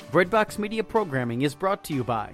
Breadbox Media programming is brought to you by...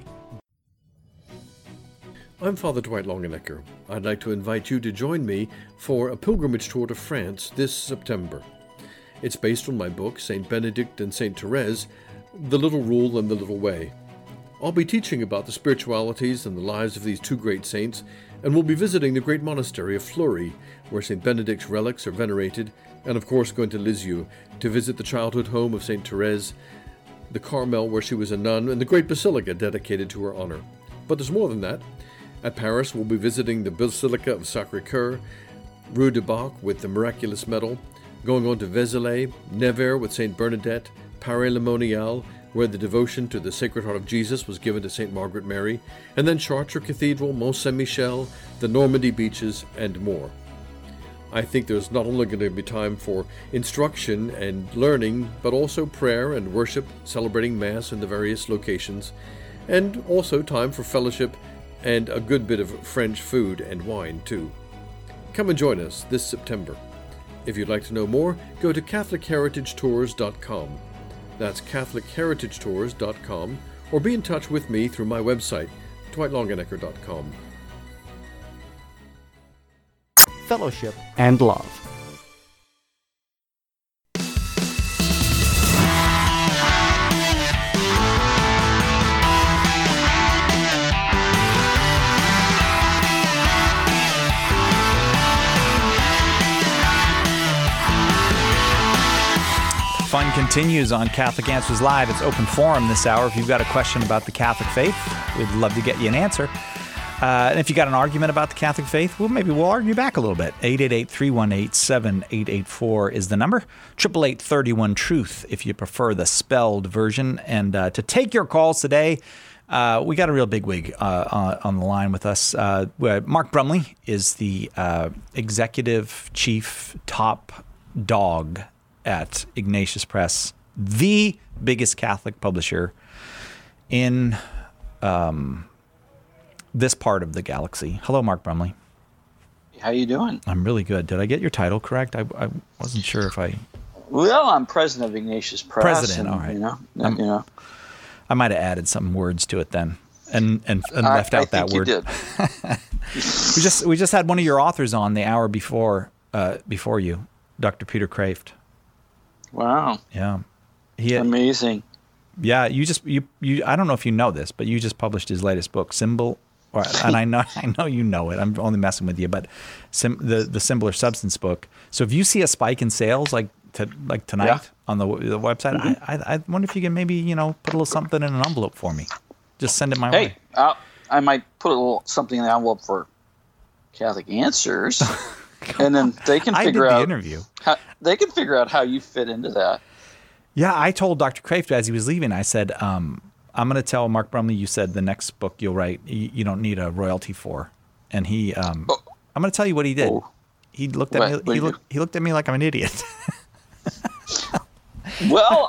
I'm Father Dwight Longenecker. I'd like to invite you to join me for a pilgrimage tour to France this September. It's based on my book, St. Benedict and St. Therese, The Little Rule and the Little Way. I'll be teaching about the spiritualities and the lives of these two great saints, and we'll be visiting the great monastery of Fleury, where St. Benedict's relics are venerated, and of course going to Lisieux to visit the childhood home of St. Therese, the Carmel where she was a nun, and the great basilica dedicated to her honor. But there's more than that. At Paris, we'll be visiting the Basilica of Sacré-Cœur, Rue du Bac with the Miraculous Medal, going on to Vézelay, Nevers with St. Bernadette, Paray-le-Monial, where the devotion to the Sacred Heart of Jesus was given to St. Margaret Mary, and then Chartres Cathedral, Mont Saint-Michel, the Normandy beaches, and more. I think there's not only going to be time for instruction and learning, but also prayer and worship, celebrating Mass in the various locations, and also time for fellowship and a good bit of French food and wine, too. Come and join us this September. If you'd like to know more, go to CatholicHeritageTours.com. That's CatholicHeritageTours.com, or be in touch with me through my website, DwightLongenecker.com. Fellowship and love. Fun continues on Catholic Answers Live. It's open forum this hour. If you've got a question about the Catholic faith, we'd love to get you an answer. And if you got an argument about the Catholic faith, well, maybe we'll argue back a little bit. 888-318-7884 is the number. 888-31-TRUTH if you prefer the spelled version. And to take your calls today, we got a real bigwig on the line with us. Mark Brumley is the executive chief top dog at Ignatius Press, the biggest Catholic publisher in this part of the galaxy. Hello, Mark Brumley. How you doing? I'm really good. Did I get your title correct? I wasn't sure if I... Well, I'm president of Ignatius Press. President, all right. You know. I might have added some words to it then, and left out that word. You did. we just had one of your authors on the hour before you, Dr. Peter Kraft. Wow. Yeah. Amazing. Yeah, you I don't know if you know this, but you just published his latest book, Symbol, and I know you know it. I'm only messing with you, but the Symbol or Substance book. So if you see a spike in sales like tonight on the website, I wonder if you can maybe put a little something in an envelope for me. Just send it my way. Hey, I might put a little something in the envelope for Catholic Answers. And then they can figure out how you fit into that. Yeah, I told Dr. Kraft as he was leaving, I said, I'm going to tell Mark Brumley, you said the next book you'll write, you don't need a royalty for. And he, I'm going to tell you what he did. Oh. He looked at me. He looked at me like I'm an idiot. Well,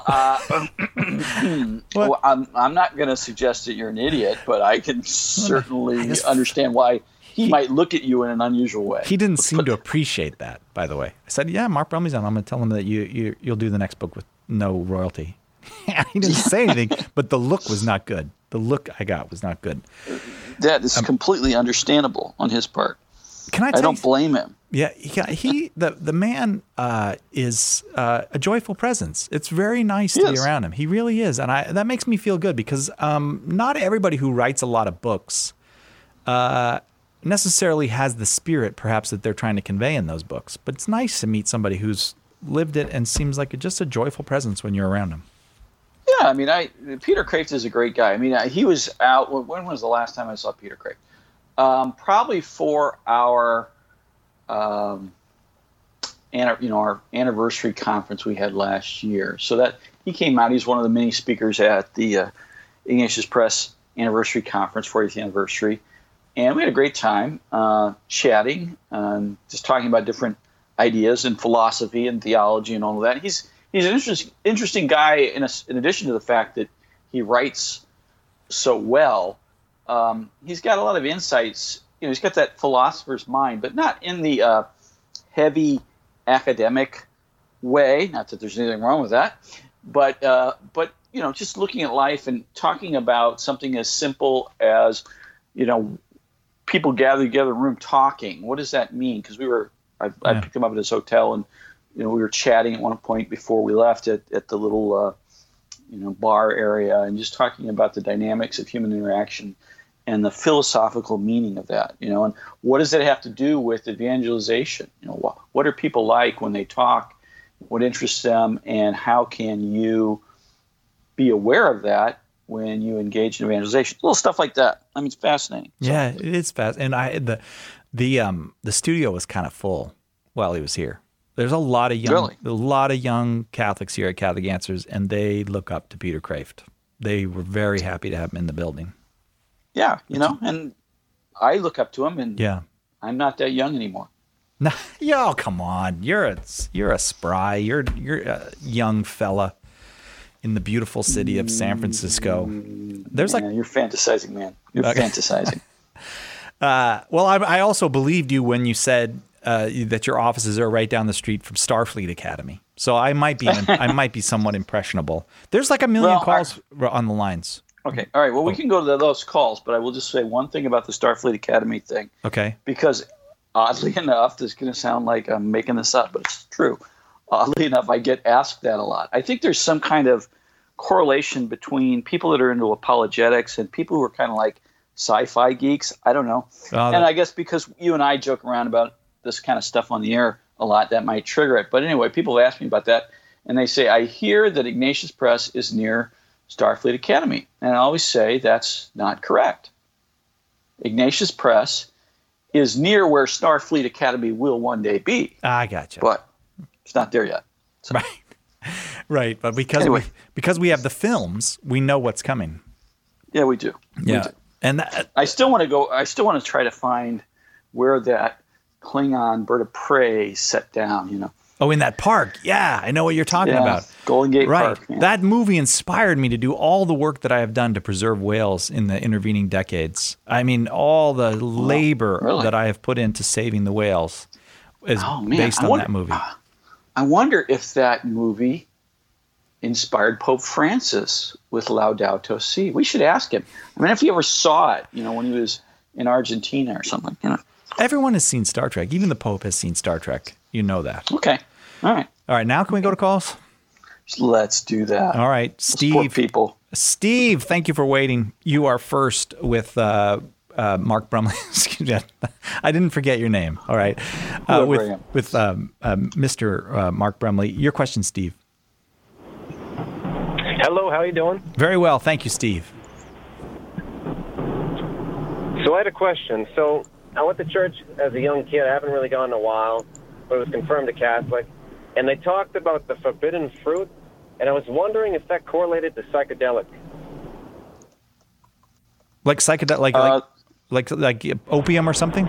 well, I'm not going to suggest that you're an idiot, but I can certainly understand why he might look at you in an unusual way. He didn't seem to appreciate that, by the way. I said, yeah, Mark Brumley's on. I'm going to tell him that you'll do the next book with no royalty. He didn't say anything, but the look was not good. The look I got was not good. That is completely understandable on his part. I don't blame him. Yeah, the man is a joyful presence. It's very nice to be around him. He really is, and that makes me feel good because not everybody who writes a lot of books necessarily has the spirit, perhaps, that they're trying to convey in those books. But it's nice to meet somebody who's lived it and seems like just a joyful presence when you're around him. Yeah, I mean, Peter Kraft is a great guy. I mean, he was out. When was the last time I saw Peter Kraft? Probably for our, our anniversary conference we had last year. So that he came out. He's one of the many speakers at the Ignatius Press anniversary conference, 40th anniversary, and we had a great time chatting, just talking about different ideas and philosophy and theology and all of that. He's an interesting guy in addition to the fact that he writes so well. He's got a lot of insights. He's got that philosopher's mind, but not in the heavy academic way. Not that there's anything wrong with that, but just looking at life and talking about something as simple as, people gather together in a room talking. What does that mean? Because I picked them up at this hotel, and we were chatting at one point before we left at the little bar area, and just talking about the dynamics of human interaction and the philosophical meaning of that. And what does it have to do with evangelization? What are people like when they talk? What interests them, and how can you be aware of that when you engage in evangelization? Little stuff like that. I mean, it's fascinating. Yeah, it is fascinating. And the studio was kind of full while he was here. There's a lot of young Catholics here at Catholic Answers, and they look up to Peter Kraft. They were very happy to have him in the building. Yeah, and I look up to him, and I'm not that young anymore. No, come on. You're a spry. You're a young fella in the beautiful city of San Francisco. You're fantasizing, man. You're fantasizing. Well, I also believed you when you said that your offices are right down the street from Starfleet Academy. So I might be somewhat impressionable. There's like a million calls on the lines. Okay. All right. Well, we can go to those calls, but I will just say one thing about the Starfleet Academy thing. Okay. Because oddly enough, this is going to sound like I'm making this up, but it's true. Oddly enough, I get asked that a lot. I think there's some kind of correlation between people that are into apologetics and people who are kind of like sci-fi geeks. I don't know. And I guess because you and I joke around about this kind of stuff on the air a lot, that might trigger it. But anyway, people ask me about that, and they say, I hear that Ignatius Press is near Starfleet Academy. And I always say that's not correct. Ignatius Press is near where Starfleet Academy will one day be. I gotcha. But it's not there yet. So. Right. But because we have the films, we know what's coming. Yeah, we do. Yeah. We do. And I still want to try to find where that Klingon bird of prey set down, Oh, in that park. Yeah, I know what you're talking about. Golden Gate Park. Right. That movie inspired me to do all the work that I have done to preserve whales in the intervening decades. I mean, all the labor that I have put into saving the whales is based on that movie. I wonder if that movie inspired Pope Francis with Laudato Si. We should ask him. I mean, if he ever saw it, when he was in Argentina or something, Everyone has seen Star Trek. Even the Pope has seen Star Trek. You know that. Okay. All right. Now can we go to calls? Let's do that. All right. Steve. Support people. Steve, thank you for waiting. You are first with Mark Brumley. Excuse me. I didn't forget your name. All right. With Mr. Mark Brumley. Your question, Steve. Hello. How are you doing? Very well. Thank you, Steve. So I had a question. So I went to church as a young kid. I haven't really gone in a while, but I was confirmed a Catholic. And they talked about the forbidden fruit, and I was wondering if that correlated to psychedelic. Like psychedelic, like opium or something?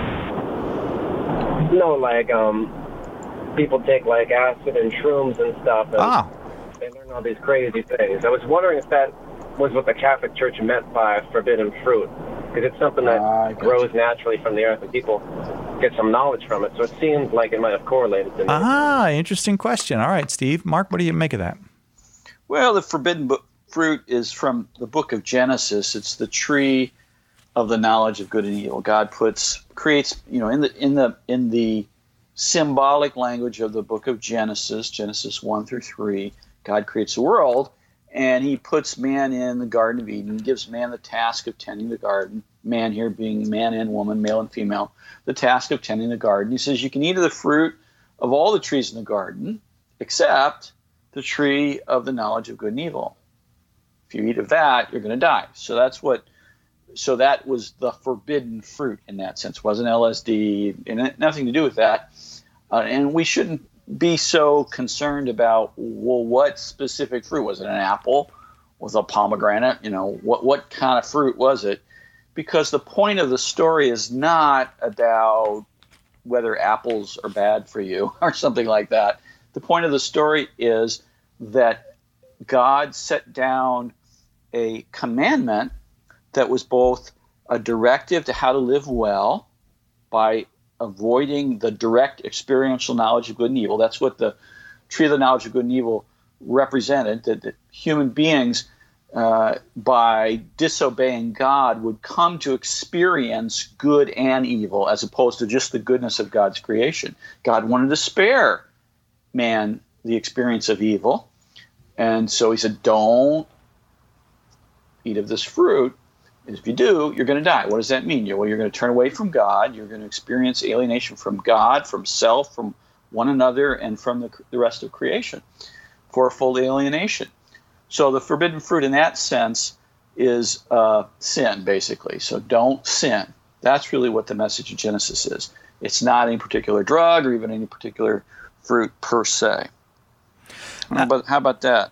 No, like people take like acid and shrooms and stuff, and they learn all these crazy things. I was wondering if that was what the Catholic Church meant by forbidden fruit. Because it's something that grows naturally from the earth, and people get some knowledge from it. So it seems like it might have correlated to me. Interesting question. All right, Steve. Mark, what do you make of that? Well, the forbidden fruit is from the book of Genesis. It's the tree of the knowledge of good and evil. God creates, in the symbolic language of the book of Genesis 1 through 3, God creates the world. And he puts man in the Garden of Eden, gives man the task of tending the garden, man here being man and woman, male and female, the task of tending the garden. He says you can eat of the fruit of all the trees in the garden except the tree of the knowledge of good and evil. If you eat of that, you're going to die. So that was the forbidden fruit in that sense. It wasn't LSD, and nothing to do with that. And we shouldn't be so concerned about, well, what specific fruit was it? An apple? Was it a pomegranate? What kind of fruit was it? Because the point of the story is not about whether apples are bad for you or something like that. The point of the story is that God set down a commandment that was both a directive to how to live well by avoiding the direct experiential knowledge of good and evil. That's what the tree of the knowledge of good and evil represented that human beings, by disobeying God, would come to experience good and evil as opposed to just the goodness of God's creation. God wanted to spare man the experience of evil. And so he said, don't eat of this fruit. If you do, you're going to die. What does that mean? Well, you're going to turn away from God. You're going to experience alienation from God, from self, from one another, and from the rest of creation. Fourfold alienation. So the forbidden fruit in that sense is sin, basically. So don't sin. That's really what the message of Genesis is. It's not any particular drug or even any particular fruit per se. But how about that?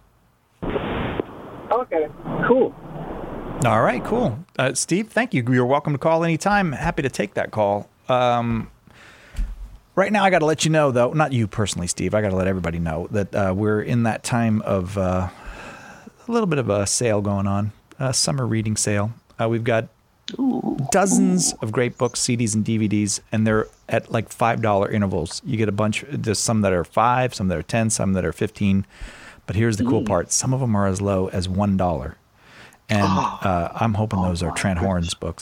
Okay, cool. All right, cool. Steve, thank you. You're welcome to call anytime. Happy to take that call. Right now, I got to let you know, though, not you personally, Steve, I got to let everybody know that we're in that time of a little bit of a sale going on, a summer reading sale. We've got dozens of great books, CDs, and DVDs, and they're at like $5 intervals. You get a bunch, there's some that are $5, some that are $10, some that are $15. But here's the cool part. Some of them are as low as $1. And I'm hoping those are Trent Horn's books.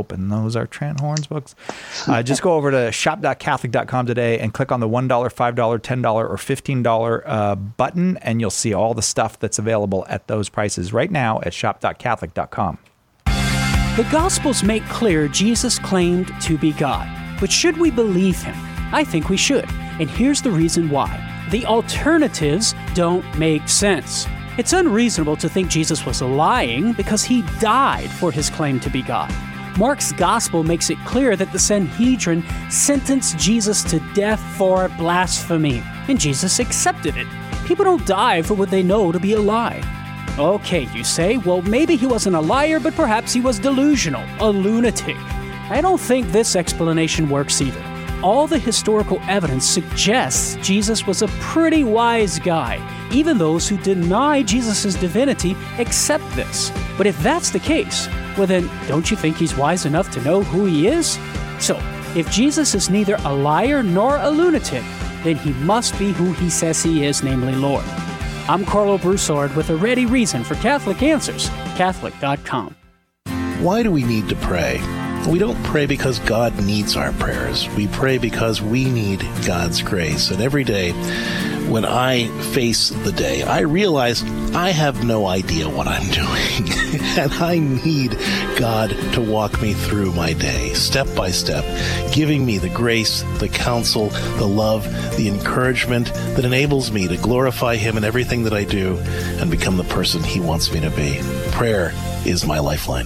Just go over to shop.catholic.com today and click on the $1, $5, $10, or $15 button, and you'll see all the stuff that's available at those prices right now at shop.catholic.com. The Gospels make clear Jesus claimed to be God. But should we believe him? I think we should. And here's the reason why. The alternatives don't make sense. It's unreasonable to think Jesus was lying because he died for his claim to be God. Mark's gospel makes it clear that the Sanhedrin sentenced Jesus to death for blasphemy, and Jesus accepted it. People don't die for what they know to be a lie. Okay, you say, well, maybe he wasn't a liar, but perhaps he was delusional, a lunatic. I don't think this explanation works either. All the historical evidence suggests Jesus was a pretty wise guy. Even those who deny Jesus' divinity accept this. But if that's the case, well then, don't you think he's wise enough to know who he is? So, if Jesus is neither a liar nor a lunatic, then he must be who he says he is, namely Lord. I'm Carlo Broussard with a ready reason for Catholic Answers, Catholic.com. Why do we need to pray? We don't pray because God needs our prayers. We pray because we need God's grace. And every day, when I face the day, I realize I have no idea what I'm doing. And I need God to walk me through my day, step by step, giving me the grace, the counsel, the love, the encouragement that enables me to glorify Him in everything that I do and become the person He wants me to be. Prayer is my lifeline.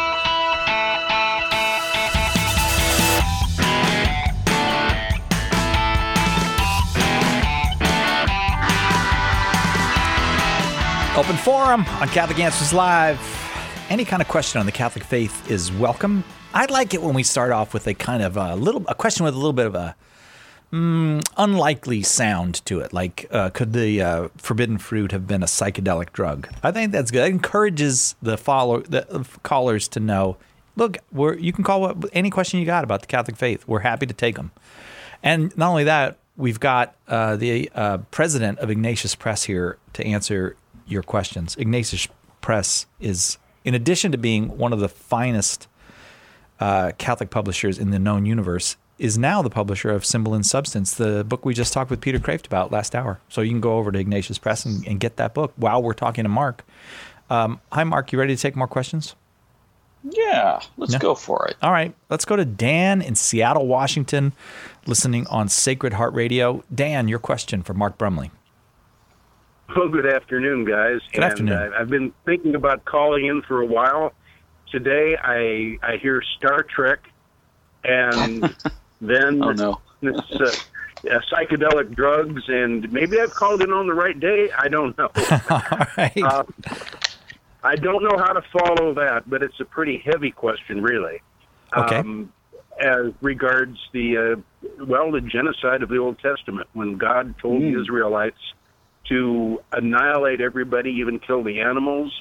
Open forum on Catholic Answers Live. Any kind of question on the Catholic faith is welcome. I'd like it when we start off with a kind of a question with a little bit of a unlikely sound to it. Like, could the forbidden fruit have been a psychedelic drug? I think that's good. It encourages the callers to know, look, you can call any question you got about the Catholic faith. We're happy to take them. And not only that, we've got the president of Ignatius Press here to answer your questions. Ignatius Press is, in addition to being one of the finest Catholic publishers in the known universe, is now the publisher of Symbol and Substance, the book we just talked with Peter Kraft about last hour. So you can go over to Ignatius Press and get that book while we're talking to Mark. Hi, Mark. You ready to take more questions? Yeah, let's go for it. All right. Let's go to Dan in Seattle, Washington, listening on Sacred Heart Radio. Dan, your question for Mark Brumley. Well, good afternoon, guys. Good afternoon. I've been thinking about calling in for a while. Today, I hear Star Trek, and then this psychedelic drugs, and maybe I've called in on the right day. I don't know. All right. I don't know how to follow that, but it's a pretty heavy question, really. Okay. As regards the genocide of the Old Testament, when God told the Israelites to annihilate everybody, even kill the animals.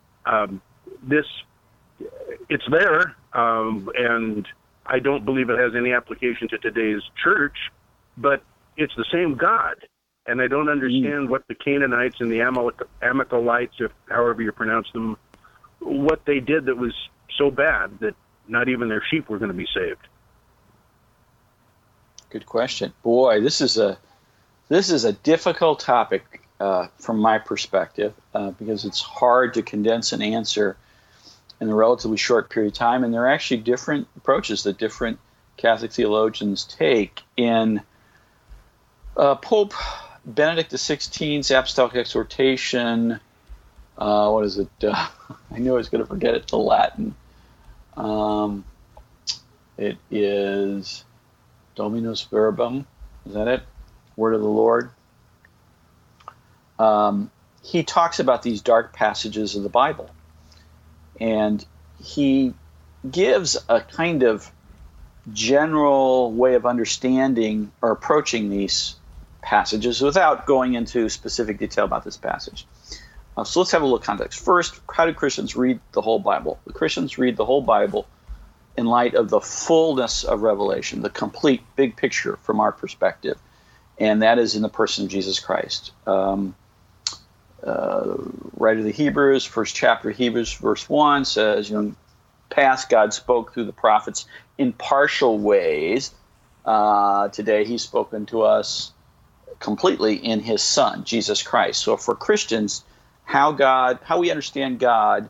It's there, and I don't believe it has any application to today's church, but it's the same God. and I don't understand what the Canaanites and the Amalekites, if however you pronounce them, what they did that was so bad that not even their sheep were going to be saved. Good question. Boy, this is a difficult topic from my perspective because it's hard to condense an answer in a relatively short period of time, and there are actually different approaches that different Catholic theologians take. In Pope Benedict XVI's Apostolic Exhortation, what is it? I knew I was going to forget it, the Latin. It is Dominus Verbum. Is that it? Word of the Lord. He talks about these dark passages of the Bible. And he gives a kind of general way of understanding or approaching these passages without going into specific detail about this passage. So let's have a little context. First, how do Christians read the whole Bible? The Christians read the whole Bible in light of the fullness of Revelation, the complete big picture from our perspective, and that is in the person of Jesus Christ. Writer of the Hebrews, first chapter of Hebrews, verse 1 says, past God spoke through the prophets in partial ways. Today he's spoken to us completely in his Son, Jesus Christ. So for Christians, how we understand God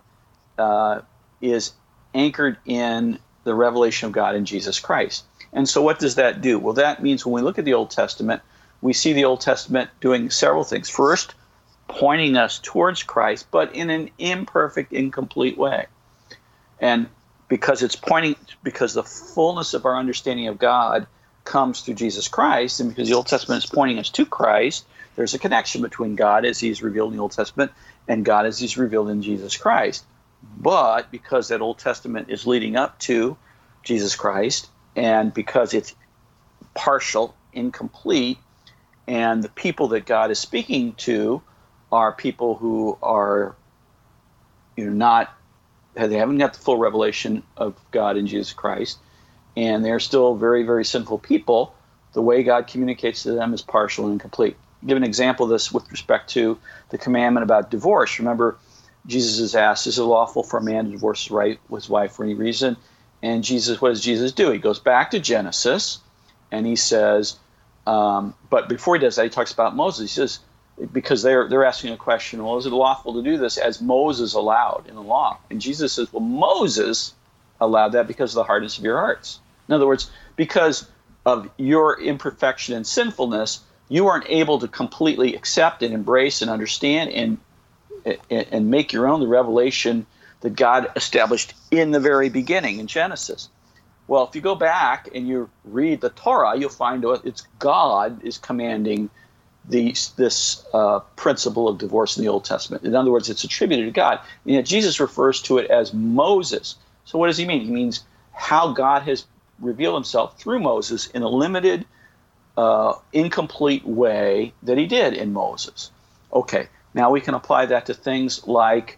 is anchored in the revelation of God in Jesus Christ. And so what does that do? Well, that means when we look at the Old Testament, we see the Old Testament doing several things. First, pointing us towards Christ, but in an imperfect, incomplete way. And because the fullness of our understanding of God comes through Jesus Christ, and because the Old Testament is pointing us to Christ, there's a connection between God as he's revealed in the Old Testament and God as he's revealed in Jesus Christ. But because that Old Testament is leading up to Jesus Christ, and because it's partial, incomplete, and the people that God is speaking to are people who are, they haven't got the full revelation of God in Jesus Christ, and they're still very, very sinful people, the way God communicates to them is partial and incomplete. I'll give an example of this with respect to the commandment about divorce. Remember, Jesus is asked, is it lawful for a man to divorce his wife for any reason? And what does Jesus do? He goes back to Genesis, and he says, but before he does that, he talks about Moses. He says, because they're asking a question, well, is it lawful to do this as Moses allowed in the law? And Jesus says, well, Moses allowed that because of the hardness of your hearts. In other words, because of your imperfection and sinfulness, you aren't able to completely accept and embrace and understand and make your own the revelation that God established in the very beginning in Genesis. Well, if you go back and you read the Torah, you'll find it's God is commanding this principle of divorce in the Old Testament. In other words, it's attributed to God. And yet Jesus refers to it as Moses. So what does he mean? He means how God has revealed himself through Moses in a limited, incomplete way that he did in Moses. Okay, now we can apply that to things like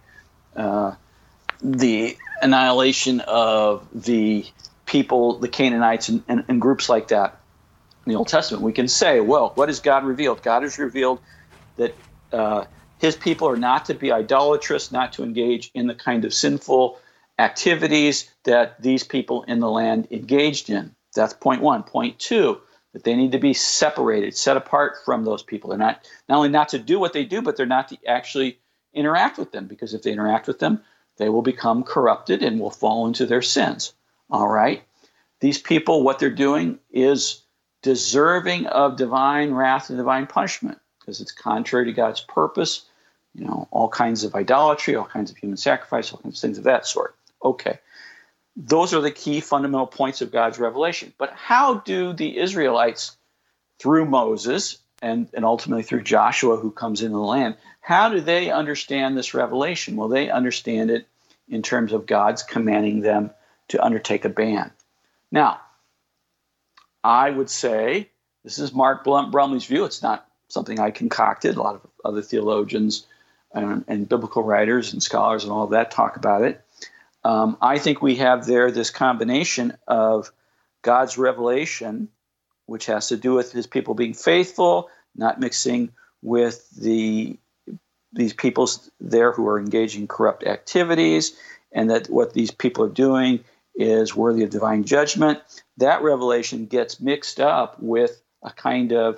the annihilation of the people, the Canaanites, and groups like that in the Old Testament. We can say, well, what has God revealed? God has revealed that his people are not to be idolatrous, not to engage in the kind of sinful activities that these people in the land engaged in. That's point one. Point two, that they need to be separated, set apart from those people. They're not only not to do what they do, but they're not to actually interact with them, because if they interact with them, they will become corrupted and will fall into their sins. All right? These people, what they're doing is deserving of divine wrath and divine punishment, because it's contrary to God's purpose. All kinds of idolatry, all kinds of human sacrifice, all kinds of things of that sort. Okay. Those are the key fundamental points of God's revelation. But how do the Israelites, through Moses and ultimately through Joshua, who comes into the land, how do they understand this revelation? Well, they understand it in terms of God's commanding them to undertake a ban. Now, I would say, this is Mark Brumley's view. It's not something I concocted. A lot of other theologians and biblical writers and scholars and all of that talk about it. I think we have there this combination of God's revelation, which has to do with his people being faithful, not mixing with these people there who are engaging in corrupt activities, and that what these people are doing is worthy of divine judgment. That revelation gets mixed up with a kind of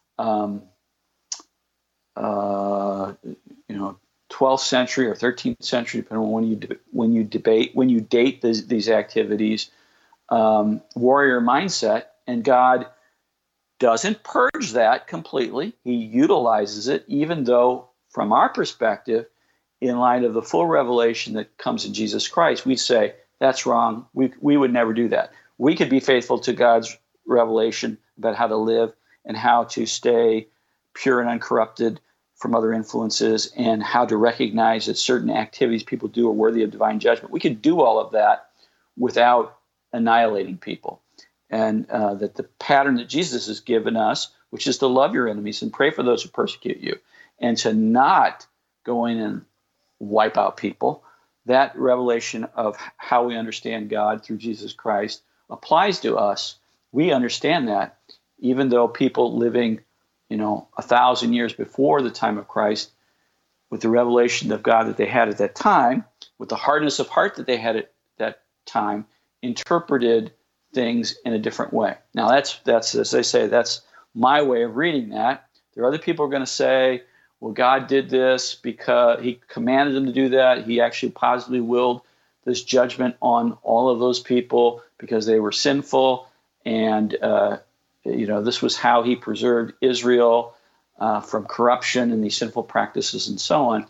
12th century or 13th century, depending on when you date these activities, warrior mindset, and God doesn't purge that completely. He utilizes it, even though, from our perspective, in light of the full revelation that comes in Jesus Christ, we'd say that's wrong. We would never do that. We could be faithful to God's revelation about how to live and how to stay pure and uncorrupted from other influences, and how to recognize that certain activities people do are worthy of divine judgment. We could do all of that without annihilating people. And that the pattern that Jesus has given us, which is to love your enemies and pray for those who persecute you, and to not go in and wipe out people, that revelation of how we understand God through Jesus Christ applies to us. We understand that, even though people living 1,000 years before the time of Christ, with the revelation of God that they had at that time, with the hardness of heart that they had at that time, interpreted things in a different way. Now, that's as I say, that's my way of reading that. There are other people who are going to say, well, God did this because he commanded them to do that. He actually positively willed this judgment on all of those people because they were sinful, and this was how he preserved Israel from corruption and these sinful practices and so on.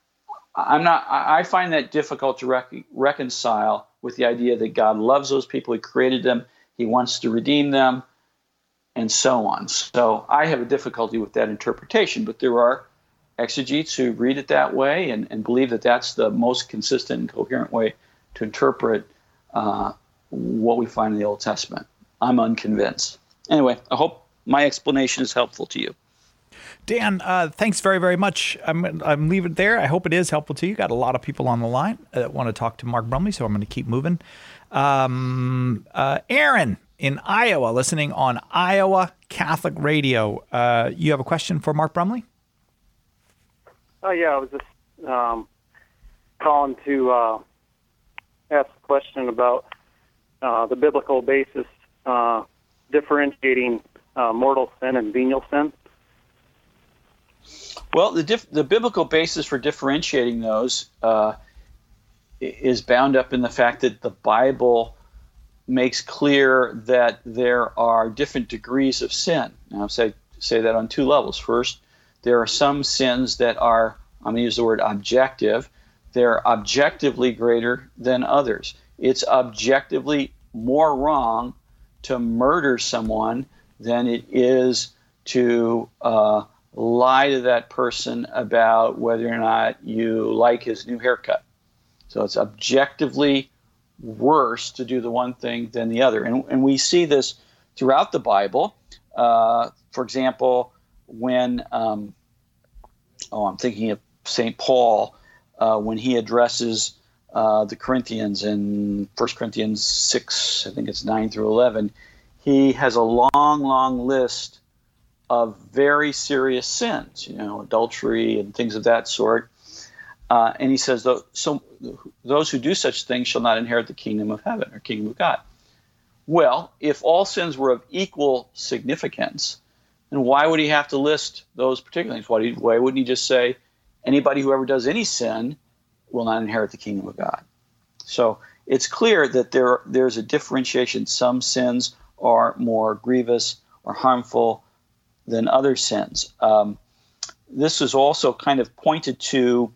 I find that difficult to reconcile with the idea that God loves those people. He created them. He wants to redeem them, and so on. So I have a difficulty with that interpretation, but there are exegetes who read it that way and believe that that's the most consistent and coherent way to interpret what we find in the Old Testament. I'm unconvinced. Anyway, I hope my explanation is helpful to you. Dan, thanks very, very much. I'm leaving it there. I hope it is helpful to you. Got a lot of people on the line that want to talk to Mark Brumley, so I'm going to keep moving. Aaron in Iowa, listening on Iowa Catholic Radio. You have a question for Mark Brumley? Oh, yeah. I was just calling to ask a question about the biblical basis differentiating mortal sin and venial sin. Well, the biblical basis for differentiating those is bound up in the fact that the Bible makes clear that there are different degrees of sin. Now, say that on two levels. First, there are some sins that are, I'm going to use the word objective, they're objectively greater than others. It's objectively more wrong to murder someone than it is to lie to that person about whether or not you like his new haircut. So it's objectively worse to do the one thing than the other. And we see this throughout the Bible. For example, when, I'm thinking of St. Paul, when he addresses the Corinthians in 1 Corinthians 6, I think it's 9 through 11, he has a long, long list of very serious sins, adultery and things of that sort. And he says, those who do such things shall not inherit the kingdom of heaven or kingdom of God. Well, if all sins were of equal significance, then why would he have to list those particular things? Why wouldn't he just say, anybody who ever does any sin will not inherit the kingdom of God? So it's clear that there's a differentiation. Some sins are more grievous or harmful than other sins. This is also kind of pointed to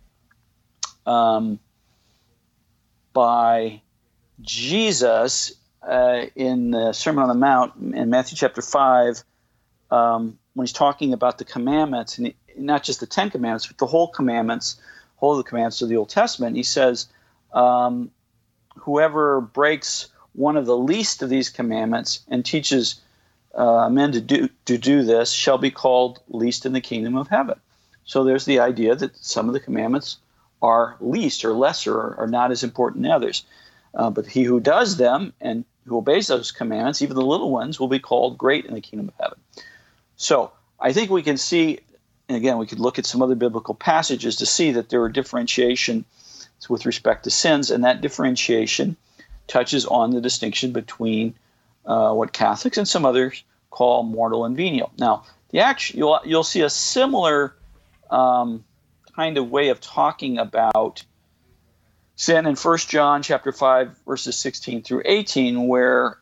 by Jesus in the Sermon on the Mount in Matthew chapter 5, when he's talking about the commandments, and not just the 10 commandments, but the whole of the commandments of the Old Testament. He says, whoever breaks one of the least of these commandments and teaches men to do this shall be called least in the kingdom of heaven. So there's the idea that some of the commandments are least or lesser or not as important as others. But he who does them and who obeys those commandments, even the little ones, will be called great in the kingdom of heaven. So I think we can see, and again, we could look at some other biblical passages to see that there are differentiation with respect to sins, and that differentiation touches on the distinction between what Catholics and some others call mortal and venial. Now, you'll see a similar kind of way of talking about sin in 1 John chapter 5, verses 16 through 18, where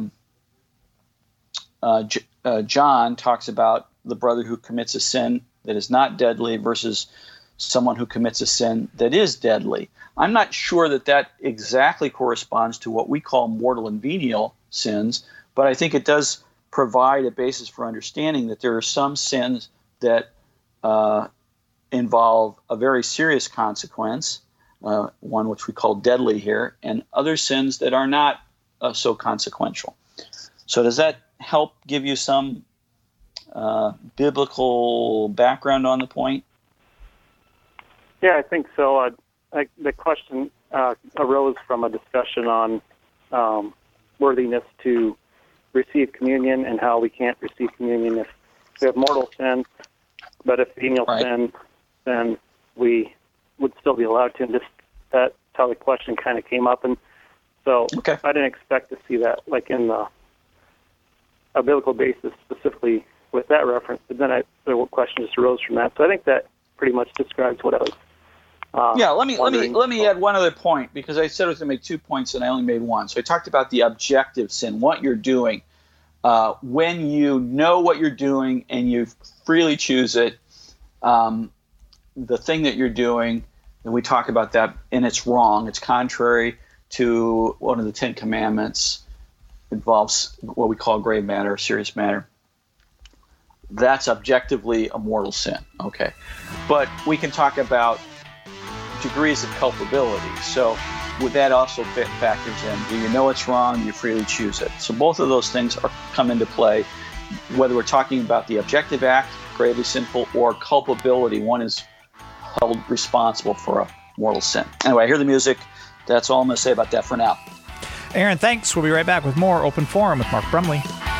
John talks about the brother who commits a sin that is not deadly versus someone who commits a sin that is deadly. I'm not sure that exactly corresponds to what we call mortal and venial sins, but I think it does provide a basis for understanding that there are some sins that involve a very serious consequence, one which we call deadly here, and other sins that are not so consequential. So does that help give you some biblical background on the point? Yeah, I think so. The question arose from a discussion on worthiness to receive communion and how we can't receive communion if we have mortal sin, but if venial sin, then we would still be allowed to. And that's how the question kind of came up. And so I didn't expect to see that like in a biblical basis specifically with that reference, but then the question just arose from that. So I think that pretty much describes what I was let me add one other point, because I said I was going to make 2 points and I only made one. So I talked about the objective sin, what you're doing. When you know what you're doing and you freely choose it, the thing that you're doing, and we talk about that, and it's wrong, it's contrary to one of the 10 Commandments, involves what we call grave matter, serious matter. That's objectively a mortal sin, okay? But we can talk about degrees of culpability. So would that also factors in? Do you know it's wrong? Do you freely choose it? So both of those things come into play, whether we're talking about the objective act, gravely sinful, or culpability. One is held responsible for a mortal sin. Anyway, I hear the music. That's all I'm going to say about that for now. Aaron, thanks. We'll be right back with more Open Forum with Mark Brumley.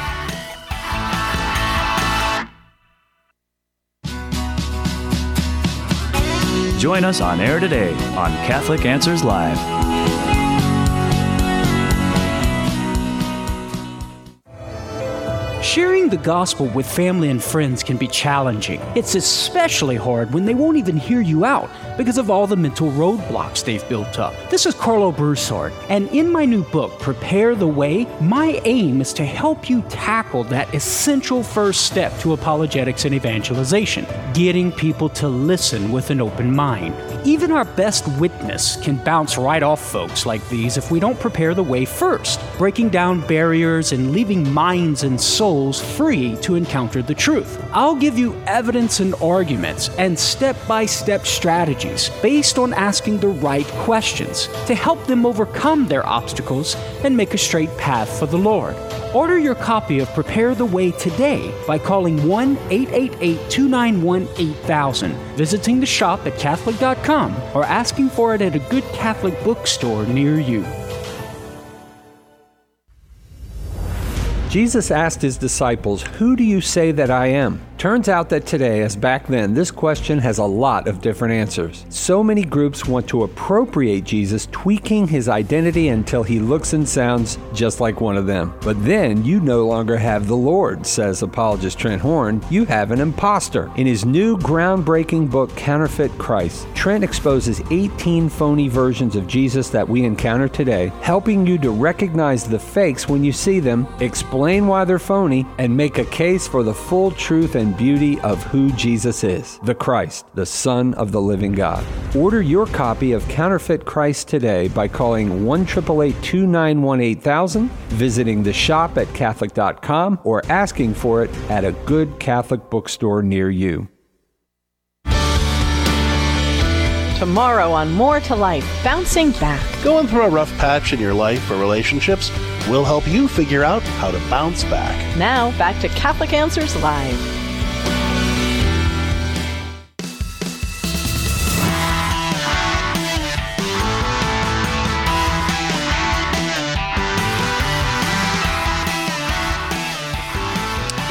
Join us on air today on Catholic Answers Live. Sharing the gospel with family and friends can be challenging. It's especially hard when they won't even hear you out because of all the mental roadblocks they've built up. This is Carlo Broussard, and in my new book, Prepare the Way, my aim is to help you tackle that essential first step to apologetics and evangelization, getting people to listen with an open mind. Even our best witness can bounce right off folks like these if we don't prepare the way first, breaking down barriers and leaving minds and souls free to encounter the truth. I'll give you evidence and arguments and step-by-step strategies based on asking the right questions to help them overcome their obstacles and make a straight path for the Lord. Order your copy of Prepare the Way today by calling 1-888-291-8000, visiting the shop at Catholic.com, or asking for it at a good Catholic bookstore near you. Jesus asked his disciples, "Who do you say that I am?" Turns out that today, as back then, this question has a lot of different answers. So many groups want to appropriate Jesus, tweaking his identity until he looks and sounds just like one of them. But then you no longer have the Lord, says apologist Trent Horn. You have an imposter. In his new groundbreaking book, Counterfeit Christ, Trent exposes 18 phony versions of Jesus that we encounter today, helping you to recognize the fakes when you see them, explain why they're phony, and make a case for the full truth and beauty of who Jesus is, the Christ, the Son of the living God. Order your copy of Counterfeit Christ today by calling 1-888-291-8000, visiting the shop at Catholic.com, or asking for it at a good Catholic bookstore near you. Tomorrow on More to Life, Bouncing Back. Going through a rough patch in your life or relationships? We'll help you figure out how to bounce back. Now, back to Catholic Answers Live.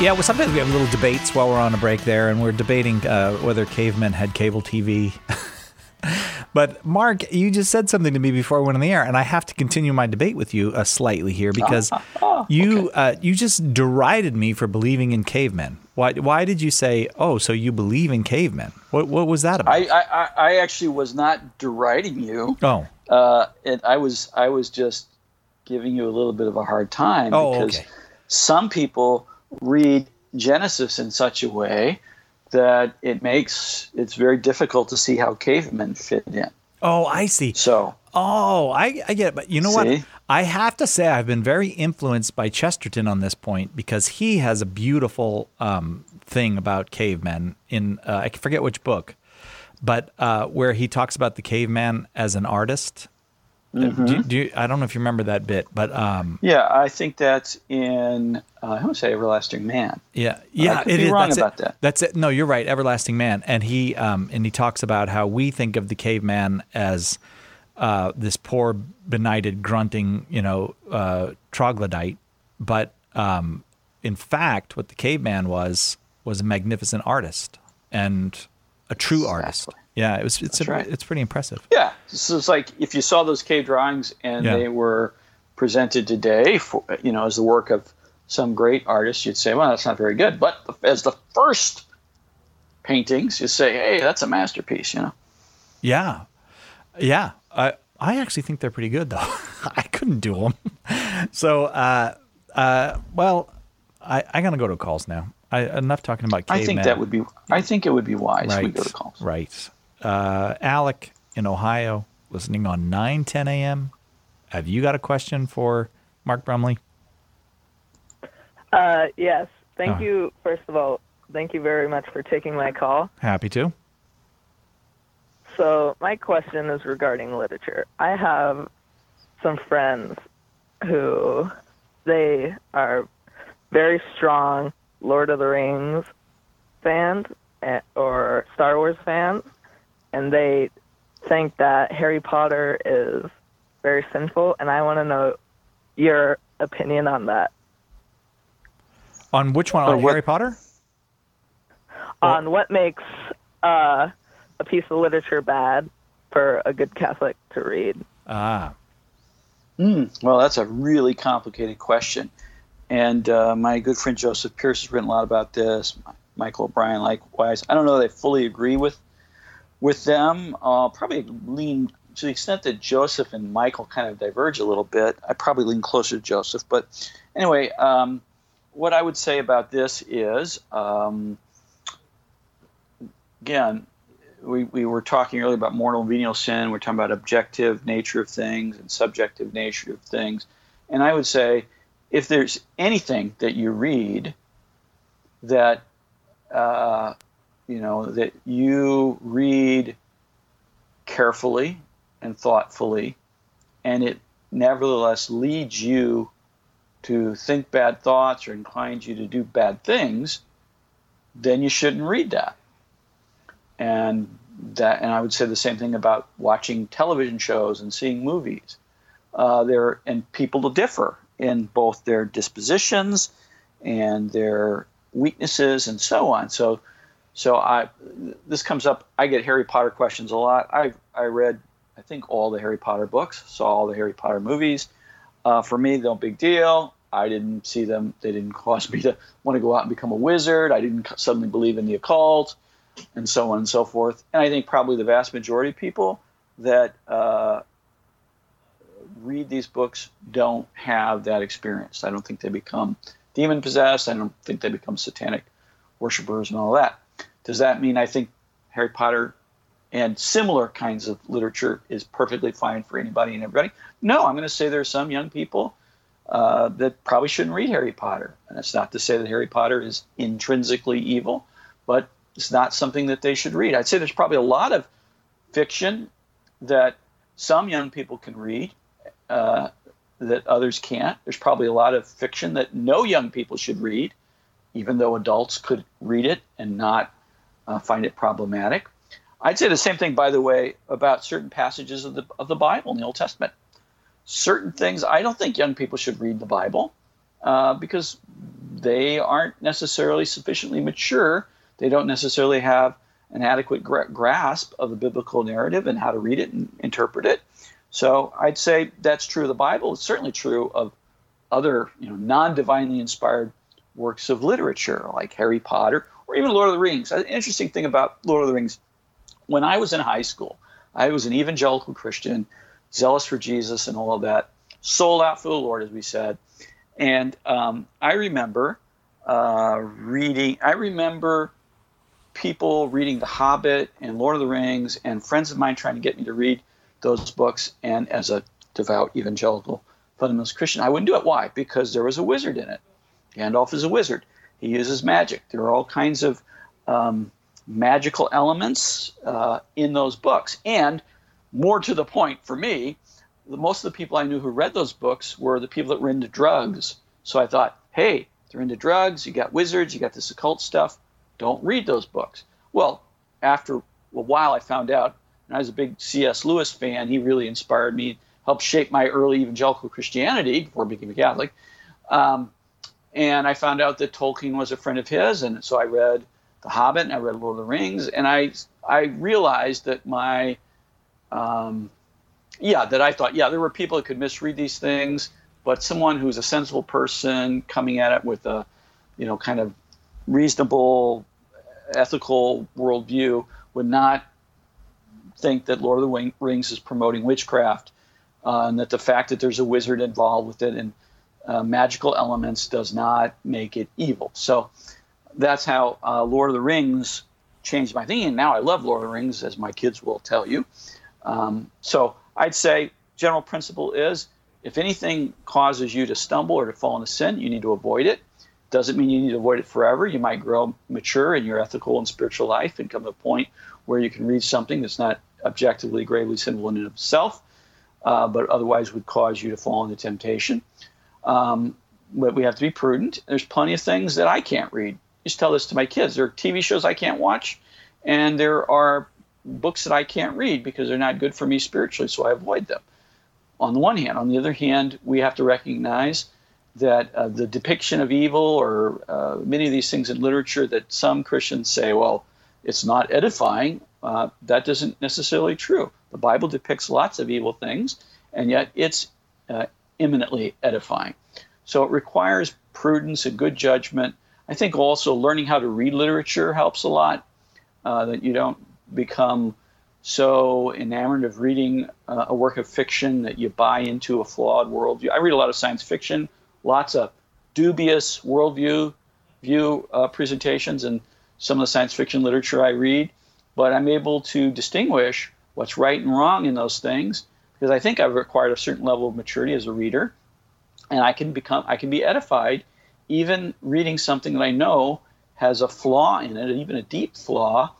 Yeah, well, sometimes we have little debates while we're on a break there, and we're debating whether cavemen had cable TV. But Mark, you just said something to me before I went on the air, and I have to continue my debate with you slightly here because you just derided me for believing in cavemen. Why did you say, "Oh, so you believe in cavemen"? What was that about? I actually was not deriding you. Oh, and I was just giving you a little bit of a hard time because some people read Genesis in such a way that it's very difficult to see how cavemen fit in. Oh, I see. So, I get it. But you know what? I have to say I've been very influenced by Chesterton on this point because he has a beautiful thing about cavemen in, I forget which book, but where he talks about the caveman as an artist. Mm-hmm. I don't know if you remember that bit, but yeah, I think that's in I would say Everlasting Man. Yeah, I could be wrong about that. That's it. No, you're right, Everlasting Man, and he talks about how we think of the caveman as this poor, benighted, grunting, troglodyte, but in fact, what the caveman was a magnificent artist and a true artist. Yeah, it's pretty impressive. Yeah, so it's like if you saw those cave drawings and they were presented today, for, as the work of some great artist, you'd say, well, that's not very good. But as the first paintings, you say, hey, that's a masterpiece. Yeah. I actually think they're pretty good though. I couldn't do them. So, well, I gotta go to calls now. Enough talking about cavemen. I think it would be wise we go to calls. Right. Alec in Ohio, listening on 9:10 a.m. Have you got a question for Mark Brumley? Yes. Thank you. First of all, thank you very much for taking my call. Happy to. So my question is regarding literature. I have some friends who they are very strong Lord of the Rings fans or Star Wars fans, and they think that Harry Potter is very sinful, and I want to know your opinion on that. On which one? On Harry Potter? On what makes a piece of literature bad for a good Catholic to read? Ah. Well, that's a really complicated question. And my good friend Joseph Pierce has written a lot about this. Michael O'Brien, likewise. I don't know that I fully agree with them. I'll probably lean to the extent that Joseph and Michael kind of diverge a little bit. I probably lean closer to Joseph. But anyway, what I would say about this is, again, we were talking earlier about mortal and venial sin. We're talking about objective nature of things and subjective nature of things. And I would say, if there's anything that you read that that you read carefully and thoughtfully, and it nevertheless leads you to think bad thoughts or inclines you to do bad things, then you shouldn't read that. And I would say the same thing about watching television shows and seeing movies. And people differ in both their dispositions and their weaknesses and so on. So this comes up. I get Harry Potter questions a lot. I read, I think, all the Harry Potter books, saw all the Harry Potter movies. For me, no big deal. I didn't see them. They didn't cause me to want to go out and become a wizard. I didn't suddenly believe in the occult, and so on and so forth. And I think probably the vast majority of people that read these books don't have that experience. I don't think they become demon-possessed. I don't think they become satanic worshipers and all that. Does that mean I think Harry Potter and similar kinds of literature is perfectly fine for anybody and everybody? No, I'm going to say there are some young people that probably shouldn't read Harry Potter. And it's not to say that Harry Potter is intrinsically evil, but it's not something that they should read. I'd say there's probably a lot of fiction that some young people can read that others can't. There's probably a lot of fiction that no young people should read, even though adults could read it and not find it problematic. I'd say the same thing, by the way, about certain passages of the Bible in the Old Testament. Certain things, I don't think young people should read the Bible because they aren't necessarily sufficiently mature. They don't necessarily have an adequate grasp of the biblical narrative and how to read it and interpret it. So I'd say that's true of the Bible. It's certainly true of other, non-divinely inspired works of literature like Harry Potter or even Lord of the Rings. An interesting thing about Lord of the Rings, when I was in high school, I was an evangelical Christian, zealous for Jesus and all of that, sold out for the Lord, as we said. And I remember people reading The Hobbit and Lord of the Rings, and friends of mine trying to get me to read those books. And as a devout evangelical fundamentalist Christian, I wouldn't do it. Why? Because there was a wizard in it. Gandalf is a wizard. He uses magic. There are all kinds of magical elements in those books. And more to the point for me, most of the people I knew who read those books were the people that were into drugs. So I thought, hey, they're into drugs, you got wizards, you got this occult stuff, don't read those books. Well, after a while I found out, and I was a big C.S. Lewis fan, he really inspired me, helped shape my early evangelical Christianity before I became a Catholic. And I found out that Tolkien was a friend of his, and so I read The Hobbit and I read Lord of the Rings, and I realized that that I thought, there were people that could misread these things, but someone who's a sensible person coming at it with a, kind of reasonable, ethical worldview would not think that Lord of the Rings is promoting witchcraft, and that the fact that there's a wizard involved with it and magical elements does not make it evil. So that's how Lord of the Rings changed my thinking. Now I love Lord of the Rings, as my kids will tell you. So I'd say general principle is, if anything causes you to stumble or to fall into sin, you need to avoid it. Doesn't mean you need to avoid it forever. You might grow mature in your ethical and spiritual life and come to a point where you can read something that's not objectively gravely sinful in and of itself, but otherwise would cause you to fall into temptation. But we have to be prudent. There's plenty of things that I can't read. I just tell this to my kids. There are TV shows I can't watch, and there are books that I can't read because they're not good for me spiritually, so I avoid them. On the one hand. On the other hand, we have to recognize that the depiction of evil or many of these things in literature that some Christians say, well, it's not edifying, that isn't necessarily true. The Bible depicts lots of evil things, and yet it's eminently edifying. So it requires prudence and good judgment. I think also learning how to read literature helps a lot, that you don't become so enamored of reading a work of fiction that you buy into a flawed worldview. I read a lot of science fiction, lots of dubious worldview presentations in some of the science fiction literature I read, but I'm able to distinguish what's right and wrong in those things because I think I've acquired a certain level of maturity as a reader, and I can be edified even reading something that I know has a flaw in it, even a deep flaw,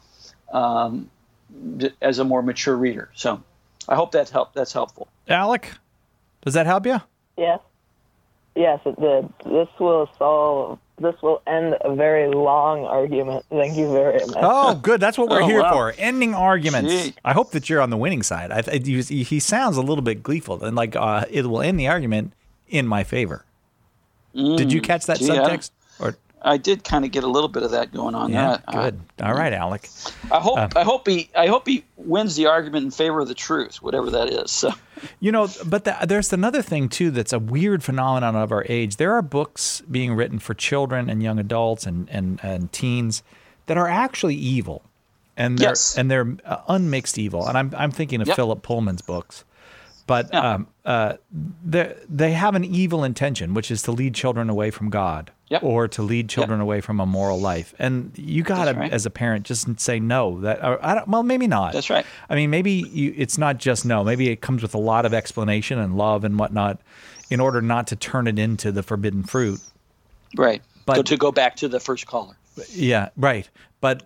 as a more mature reader. So I hope that's helpful. Alec, does that help you? Yes. Yes, it did. This will end a very long argument. Thank you very much. Oh, good. That's what we're here for. Ending arguments. Gee. I hope that you're on the winning side. He sounds a little bit gleeful and like it will end the argument in my favor. Did you catch that subtext? Or I did kind of get a little bit of that going on. Yeah, good. All right, Alec. I hope he wins the argument in favor of the truth, whatever that is. So. But there's another thing too that's a weird phenomenon of our age. There are books being written for children and young adults and teens that are actually evil, and they're unmixed evil. And I'm thinking of Philip Pullman's books. But they have an evil intention, which is to lead children away from God or to lead children away from a moral life. And you got to, as a parent, just say no. Well, maybe not. That's right. I mean, maybe it's not just no. Maybe it comes with a lot of explanation and love and whatnot in order not to turn it into the forbidden fruit. Right. But to go back to the first caller. Yeah, right. But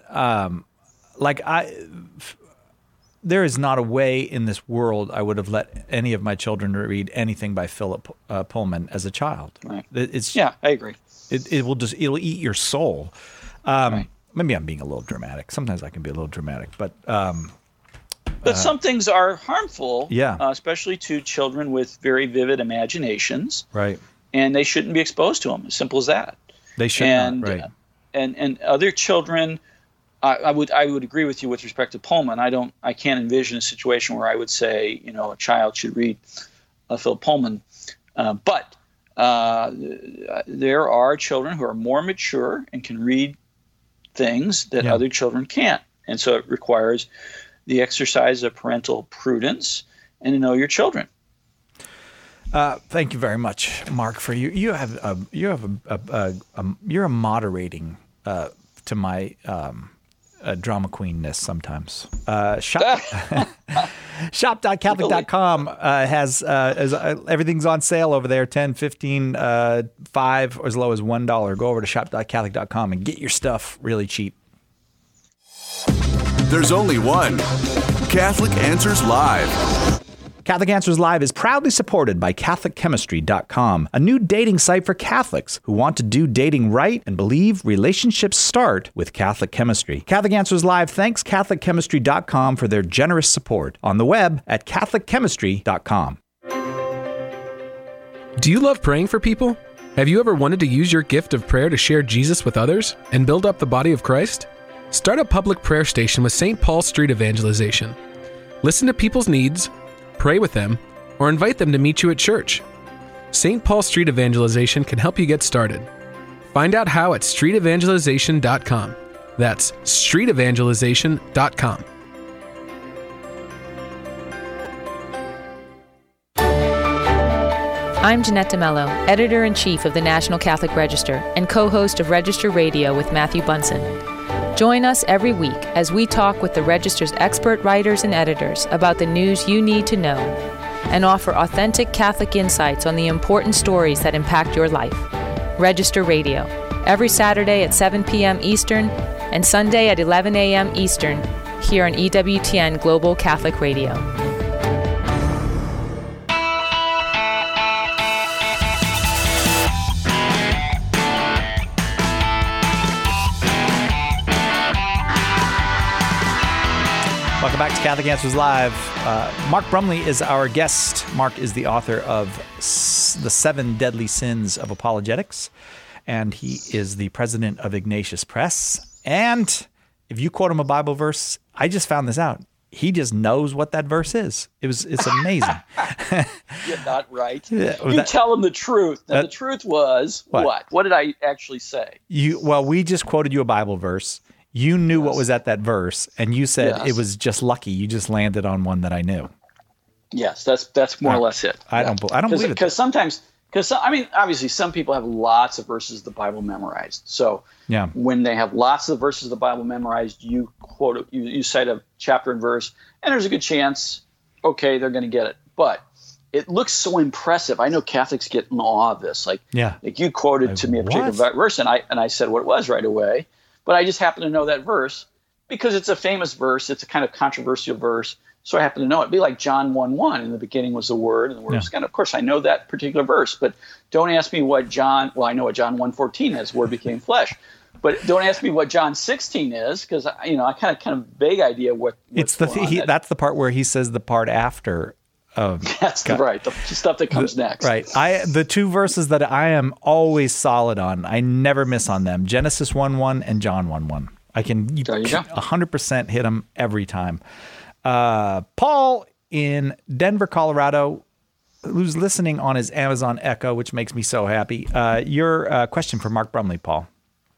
there is not a way in this world I would have let any of my children read anything by Philip Pullman as a child. Right. I agree. It'll eat your soul. Right. Maybe I'm being a little dramatic. Sometimes I can be a little dramatic, but some things are harmful. Yeah. Especially to children with very vivid imaginations. Right. And they shouldn't be exposed to them. As simple as that. They should not, right. And other children, I would agree with you with respect to Pullman. I can't envision a situation where I would say, a child should read Philip Pullman. But there are children who are more mature and can read things that other children can't. And so it requires the exercise of parental prudence and to know your children. Thank you very much, Mark. For you're a moderating to my drama queenness sometimes. Shop.catholic.com has everything's on sale over there, 10, 15, 5, or as low as $1. Go over to shop.catholic.com and get your stuff really cheap. There's only one. Catholic Answers Live. Catholic Answers Live is proudly supported by CatholicChemistry.com, a new dating site for Catholics who want to do dating right and believe relationships start with Catholic chemistry. Catholic Answers Live thanks CatholicChemistry.com for their generous support on the web at CatholicChemistry.com. Do you love praying for people? Have you ever wanted to use your gift of prayer to share Jesus with others and build up the body of Christ? Start a public prayer station with St. Paul Street Evangelization. Listen to people's needs, pray with them, or invite them to meet you at church. St. Paul Street Evangelization can help you get started. Find out how at streetevangelization.com. That's streetevangelization.com. I'm Jeanette DeMello, Editor-in-Chief of the National Catholic Register and co-host of Register Radio with Matthew Bunson. Join us every week as we talk with the Register's expert writers and editors about the news you need to know and offer authentic Catholic insights on the important stories that impact your life. Register Radio, every Saturday at 7 p.m. Eastern and Sunday at 11 a.m. Eastern, here on EWTN Global Catholic Radio. Welcome back to Catholic Answers Live. Mark Brumley is our guest. Mark is the author of The 7 Deadly Sins of Apologetics, and he is the president of Ignatius Press. And if you quote him a Bible verse, I just found this out. He just knows what that verse is. It's amazing. You're not right. You tell him the truth. Now, the truth was what? What did I actually say? We just quoted you a Bible verse. You knew what was at that verse, and you said it was just lucky. You just landed on one that I knew. Yes, that's more or less it. I don't believe it. Because obviously some people have lots of verses of the Bible memorized. So when they have lots of verses of the Bible memorized, you quote, you cite a chapter and verse, and there's a good chance, okay, they're going to get it. But it looks so impressive. I know Catholics get in awe of this. Like you quoted to me a particular verse, and I said what it was right away. But I just happen to know that verse because it's a famous verse. It's a kind of controversial verse. So I happen to know it. It'd be like John 1:1. In the beginning was the Word, and the Word was God. Of course, I know that particular verse. But don't ask me what I know what John 1:14 is, Word became flesh. But don't ask me what John 16 is, because I kind of vague idea what. It's that's the part where he says the part after. That's right. The stuff that comes next. Right. The two verses that I am always solid on, I never miss on them. Genesis 1:1 and John 1:1. I can 100% hit them every time. Paul in Denver, Colorado, who's listening on his Amazon Echo, which makes me so happy. Your question for Mark Brumley, Paul.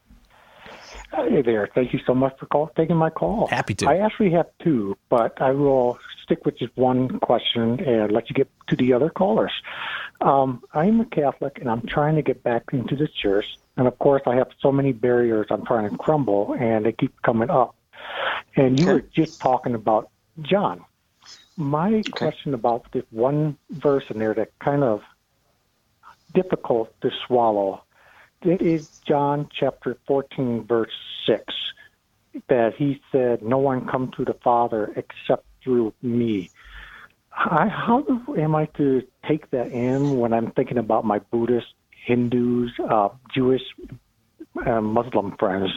Hey there. Thank you so much for taking my call. Happy to. I actually have two, but I will stick with just one question and let you get to the other callers. I'm a Catholic, and I'm trying to get back into the church. And, of course, I have so many barriers I'm trying to crumble, and they keep coming up. And you were just talking about John. My question about this one verse in there that's kind of difficult to swallow, it is John chapter 14, verse 6, that he said, "No one come to the Father except through me." How am I to take that in when I'm thinking about my Buddhist, Hindus, Jewish, Muslim friends?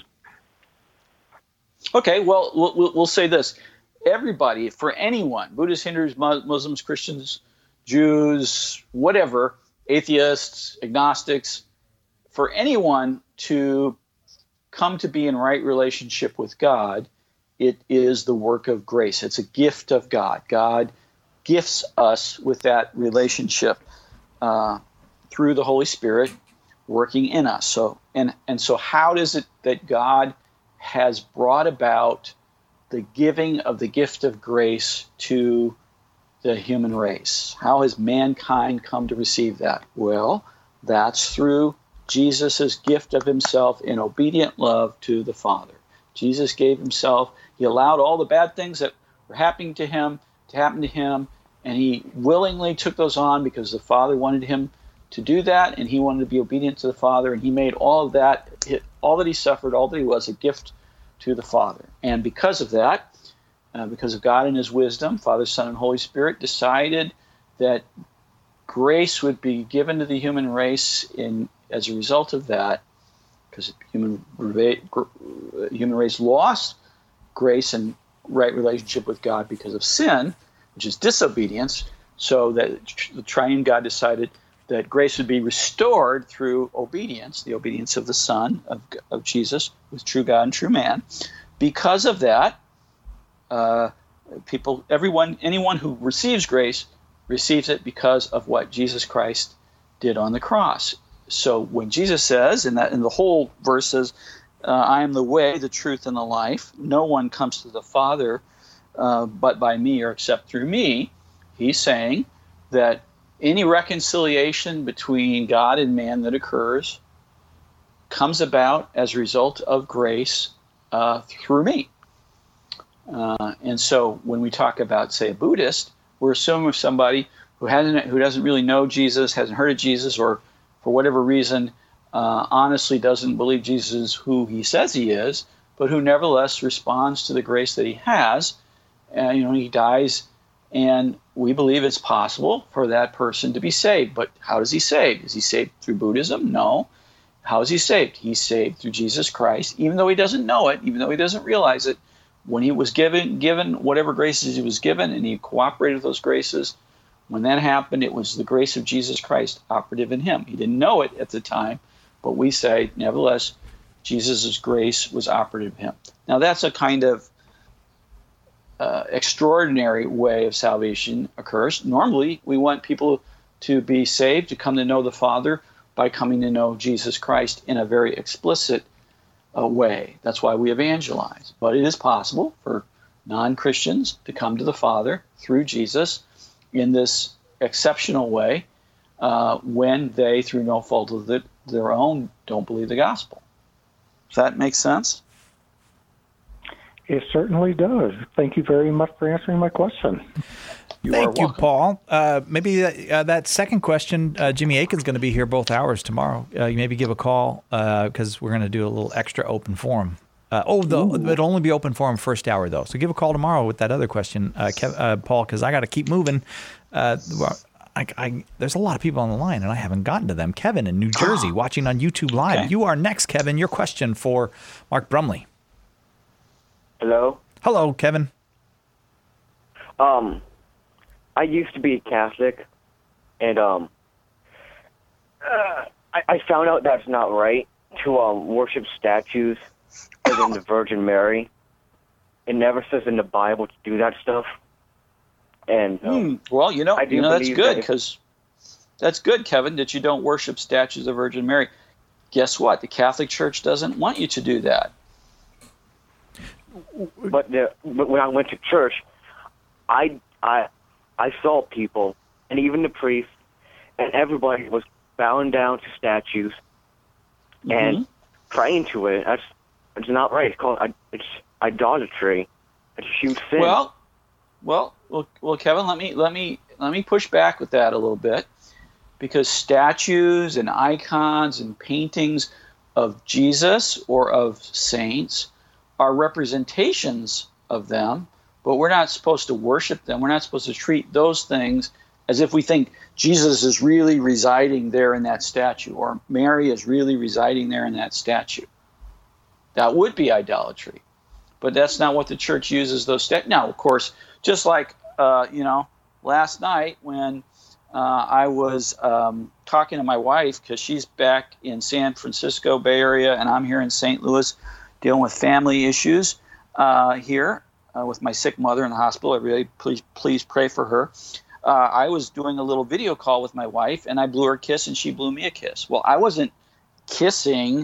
Okay, well, we'll say this. Everybody, for anyone, Buddhists, Hindus, Muslims, Christians, Jews, whatever, atheists, agnostics, for anyone to come to be in right relationship with God, it is the work of grace. It's a gift of God. God gifts us with that relationship through the Holy Spirit working in us. So how does it that God has brought about the giving of the gift of grace to the human race? How has mankind come to receive that? Well, that's through Jesus' gift of himself in obedient love to the Father. Jesus gave himself. He allowed all the bad things that were happening to him to happen to him, and he willingly took those on because the Father wanted him to do that, and he wanted to be obedient to the Father, and he made all of that, all that he suffered, all that he was, a gift to the Father. And because of that, because of God and his wisdom, Father, Son, and Holy Spirit decided that grace would be given to the human race as a result of that, because human race lost grace and right relationship with God because of sin, which is disobedience, so that the triune God decided that grace would be restored through obedience, the obedience of the Son of Jesus, who is true God and true man. Because of that, anyone who receives grace receives it because of what Jesus Christ did on the cross. So when Jesus says, in the whole verse says, I am the way, the truth, and the life, no one comes to the Father but by me or except through me, he's saying that any reconciliation between God and man that occurs comes about as a result of grace through me. And so when we talk about, say, a Buddhist, we're assuming somebody who doesn't really know Jesus, hasn't heard of Jesus, or for whatever reason honestly doesn't believe Jesus is who he says he is, but who nevertheless responds to the grace that he has. And he dies, and we believe it's possible for that person to be saved. But how is he saved? Is he saved through Buddhism? No. How is he saved? He's saved through Jesus Christ, even though he doesn't know it, even though he doesn't realize it. When he was given whatever graces he was given, and he cooperated with those graces, when that happened, it was the grace of Jesus Christ operative in him. He didn't know it at the time, but we say, nevertheless, Jesus' grace was operative in him. Now, that's a kind of extraordinary way of salvation occurs. Normally, we want people to be saved, to come to know the Father by coming to know Jesus Christ in a very explicit way. That's why we evangelize. But it is possible for non-Christians to come to the Father through Jesus in this exceptional way when they, through no fault of their own, don't believe the gospel. Does that make sense? It certainly does. Thank you very much for answering my question. Thank you, Paul. Maybe that second question, Jimmy Akin's going to be here both hours tomorrow. You maybe give a call because we're going to do a little extra open forum. It'll only be open forum first hour, though. So give a call tomorrow with that other question, Paul, because I got to keep moving. There's a lot of people on the line, and I haven't gotten to them. Kevin in New Jersey, watching on YouTube Live. Okay. You are next, Kevin. Your question for Mark Brumley. Hello? Hello, Kevin. I used to be Catholic, and I found out that's not right to worship statues other than the Virgin Mary. It never says in the Bible to do that stuff. And well, that's good, because that's good, Kevin, that you don't worship statues of Virgin Mary. Guess what? The Catholic Church doesn't want you to do that. But when I went to church, I saw people, and even the priest, and everybody was bowing down to statues and praying to it. It's not right. It's idolatry. It's a huge sin. Well, Kevin, let me push back with that a little bit, because statues and icons and paintings of Jesus or of saints are representations of them, but we're not supposed to worship them. We're not supposed to treat those things as if we think Jesus is really residing there in that statue, or Mary is really residing there in that statue. That would be idolatry. But that's not what the church uses those statues. Now, of course, just like, last night when I was talking to my wife because she's back in San Francisco Bay Area, and I'm here in St. Louis dealing with family issues here with my sick mother in the hospital. Everybody, please pray for her. I was doing a little video call with my wife, and I blew her a kiss, and she blew me a kiss. Well, I wasn't kissing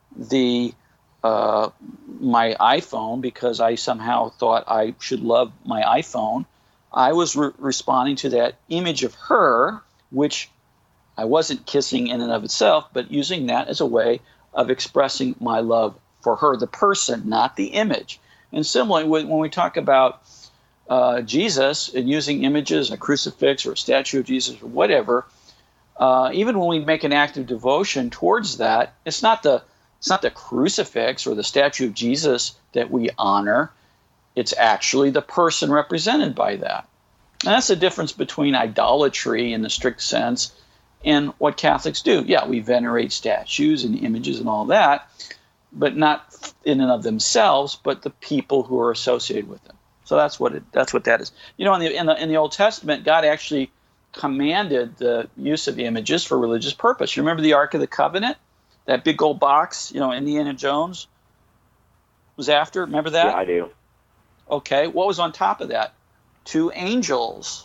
my iPhone because I somehow thought I should love my iPhone. I was responding to that image of her, which I wasn't kissing in and of itself, but using that as a way of expressing my love for her, the person, not the image. And similarly, when we talk about Jesus and using images, a crucifix or a statue of Jesus or whatever, even when we make an act of devotion towards that, it's not the crucifix or the statue of Jesus that we honor. It's actually the person represented by that. And that's the difference between idolatry in the strict sense and what Catholics do. Yeah, we venerate statues and images and all that, but not in and of themselves, but the people who are associated with them. So that's what that is. You know, in the Old Testament, God actually commanded the use of images for religious purpose. You remember the Ark of the Covenant? That big old box, Indiana Jones was after. Remember that? Yeah, I do. Okay, what was on top of that? 2 angels.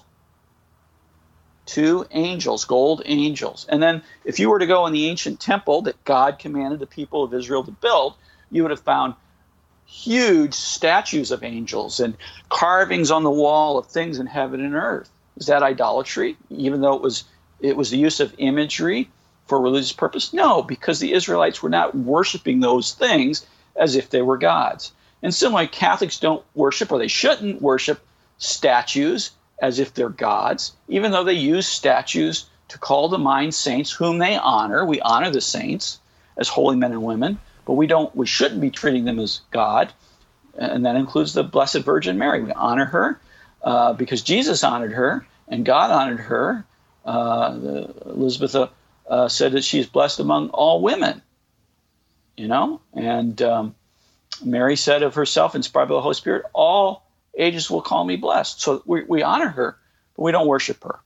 2 angels, gold angels. And then if you were to go in the ancient temple that God commanded the people of Israel to build, you would have found huge statues of angels and carvings on the wall of things in heaven and earth. Is that idolatry, even though it was the use of imagery for religious purpose? No, because the Israelites were not worshiping those things as if they were gods. And similarly, Catholics don't worship, or they shouldn't worship, statues as if they're gods, even though they use statues to call to mind saints whom they honor. We honor the saints as holy men and women, but we shouldn't be treating them as God. And that includes the Blessed Virgin Mary. We honor her because Jesus honored her and God honored her. Elizabeth said that she's blessed among all women, and Mary said of herself, inspired by the Holy Spirit, all ages will call me blessed. So we honor her, but we don't worship her.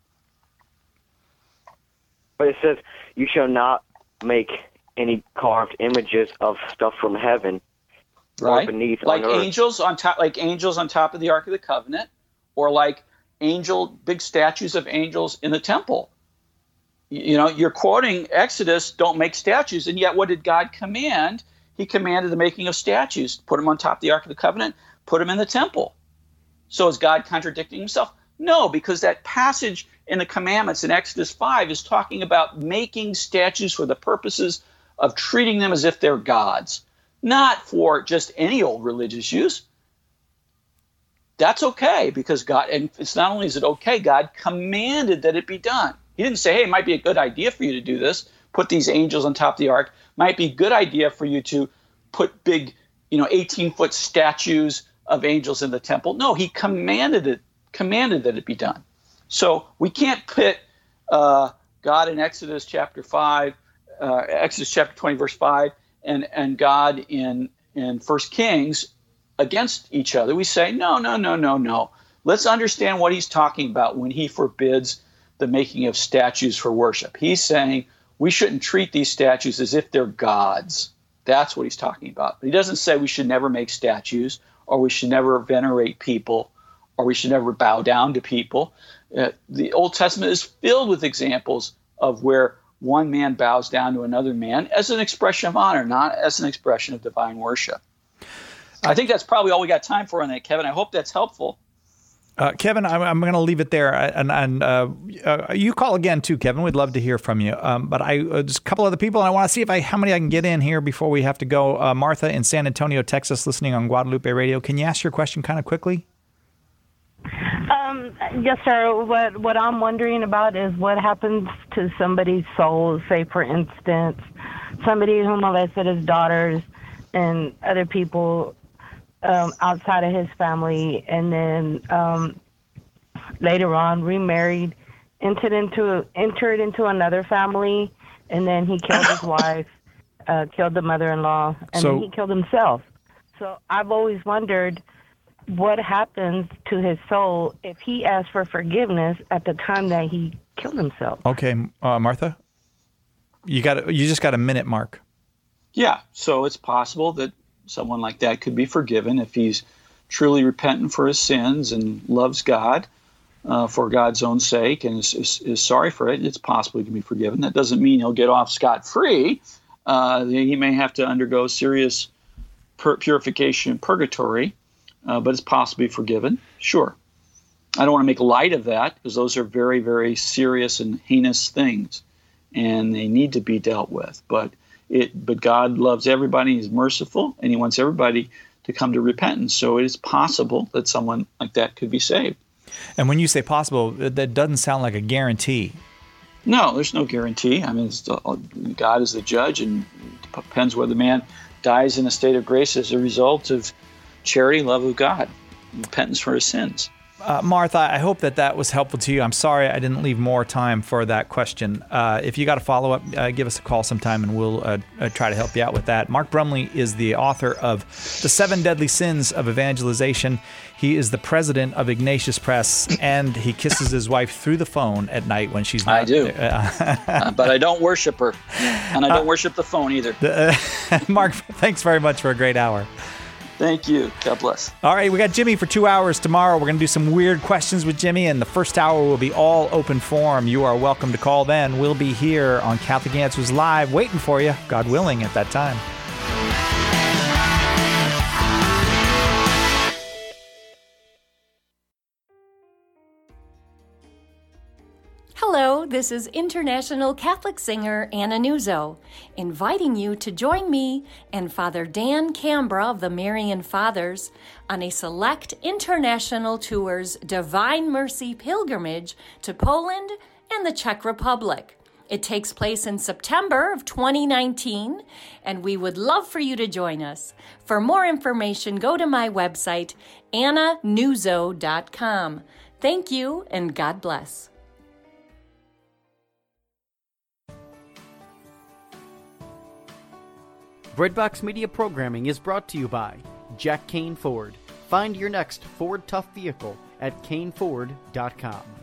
But it says, you shall not make any carved images of stuff from heaven, right? Or beneath like on earth. angels on top of the Ark of the Covenant, or like big statues of angels in the temple. You're quoting Exodus, don't make statues, and yet what did God command? He commanded the making of statues. Put them on top of the Ark of the Covenant, put them in the temple. So is God contradicting himself? No, because that passage in the commandments in Exodus 5 is talking about making statues for the purposes of treating them as if they're gods, not for just any old religious use. That's okay, because God, and it's not only is it okay, God commanded that it be done. He didn't say, hey, it might be a good idea for you to do this, put these angels on top of the ark. Might be a good idea for you to put big, 18-foot statues of angels in the temple. No, he commanded that it be done. So we can't pit God in Exodus chapter 5, Exodus chapter 20, verse 5, and God in 1 Kings against each other. We say, no. Let's understand what he's talking about when he forbids the making of statues for worship. He's saying we shouldn't treat these statues as if they're gods. That's what he's talking about. But he doesn't say we should never make statues, or we should never venerate people, or we should never bow down to people. The Old Testament is filled with examples of where one man bows down to another man as an expression of honor, not as an expression of divine worship. I think that's probably all we got time for on that, Kevin. I hope that's helpful. Kevin, I'm going to leave it there, and you call again too, Kevin. We'd love to hear from you. But just a couple other people, and I want to see how many I can get in here before we have to go. Martha in San Antonio, Texas, listening on Guadalupe Radio. Can you ask your question kind of quickly? Yes, sir. What I'm wondering about is what happens to somebody's soul. Say, for instance, somebody who molested his daughters and other people outside of his family, and then later on remarried, entered into another family, and then he killed his wife, killed the mother-in-law, and then he killed himself. So I've always wondered what happens to his soul if he asks for forgiveness at the time that he killed himself. Okay, Martha, you just got a minute, Mark. Yeah, so it's possible that someone like that could be forgiven if he's truly repentant for his sins and loves God for God's own sake and is sorry for it. It's possible he can be forgiven. That doesn't mean he'll get off scot-free. He may have to undergo serious purification in purgatory, but it's possibly forgiven. Sure. I don't want to make light of that because those are very, very serious and heinous things, and they need to be dealt with. But God loves everybody. He's merciful, and he wants everybody to come to repentance. So it is possible that someone like that could be saved. And when you say possible, that doesn't sound like a guarantee. No, there's no guarantee. I mean, God is the judge, and it depends whether the man dies in a state of grace as a result of charity, love of God, repentance for his sins. Martha, I hope that was helpful to you. I'm sorry I didn't leave more time for that question. If you got a follow-up, give us a call sometime and we'll try to help you out with that. Mark Brumley is the author of The 7 Deadly Sins of Evangelization. He is the president of Ignatius Press, and he kisses his wife through the phone at night when she's not. I do. But I don't worship her, and I don't worship the phone either. Mark, thanks very much for a great hour. Thank you. God bless. All right, we got Jimmy for 2 hours tomorrow. We're going to do some weird questions with Jimmy, and the first hour will be all open forum. You are welcome to call then. We'll be here on Catholic Answers Live waiting for you, God willing, at that time. Hello, this is international Catholic singer Anna Nuzzo, inviting you to join me and Father Dan Cambra of the Marian Fathers on a select international tour's Divine Mercy pilgrimage to Poland and the Czech Republic. It takes place in September of 2019, and we would love for you to join us. For more information, go to my website, annanuzzo.com. Thank you, and God bless. Breadbox Media programming is brought to you by Jack Kane Ford. Find your next Ford Tough vehicle at caneford.com.